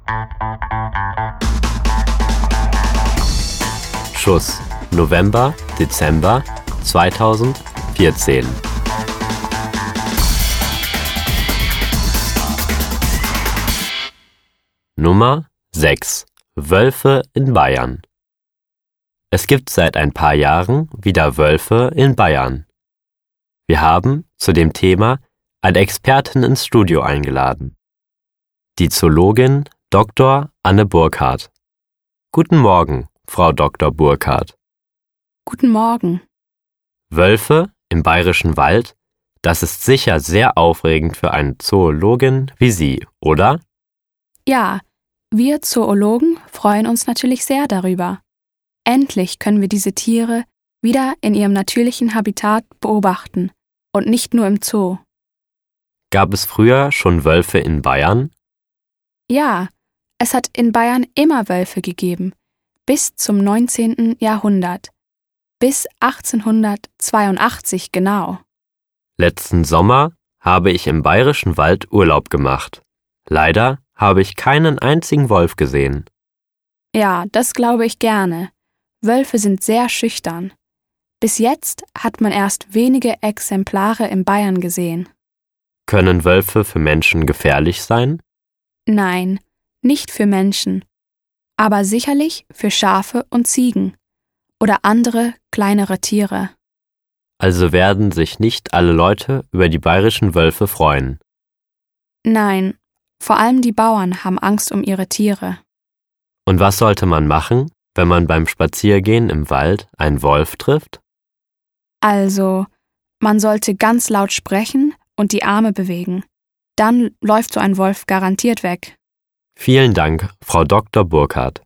Schuss November, Dezember 2014. Nummer 6. Wölfe in Bayern. Es gibt seit ein paar Jahren wieder Wölfe in Bayern. Wir haben zu dem Thema eine Expertin ins Studio eingeladen. Die Zoologin Dr. Anne Burkhardt. Guten Morgen, Frau Dr. Burkhardt. Guten Morgen. Wölfe im Bayerischen Wald, das ist sicher sehr aufregend für eine Zoologin wie Sie, oder? Ja, wir Zoologen freuen uns natürlich sehr darüber. Endlich können wir diese Tiere wieder in ihrem natürlichen Habitat beobachten und nicht nur im Zoo. Gab es früher schon Wölfe in Bayern? Ja, es hat in Bayern immer Wölfe gegeben, bis zum 19. Jahrhundert, bis 1882 genau. Letzten Sommer habe ich im Bayerischen Wald Urlaub gemacht. Leider habe ich keinen einzigen Wolf gesehen. Ja, das glaube ich gerne. Wölfe sind sehr schüchtern. Bis jetzt hat man erst wenige Exemplare in Bayern gesehen. Können Wölfe für Menschen gefährlich sein? Nein, nicht für Menschen, aber sicherlich für Schafe und Ziegen oder andere kleinere Tiere. Also werden sich nicht alle Leute über die bayerischen Wölfe freuen. Nein, vor allem die Bauern haben Angst um ihre Tiere. Und was sollte man machen, wenn man beim Spaziergehen im Wald einen Wolf trifft? Also, man sollte ganz laut sprechen und die Arme bewegen. Dann läuft so ein Wolf garantiert weg. Vielen Dank, Frau Dr. Burkhardt.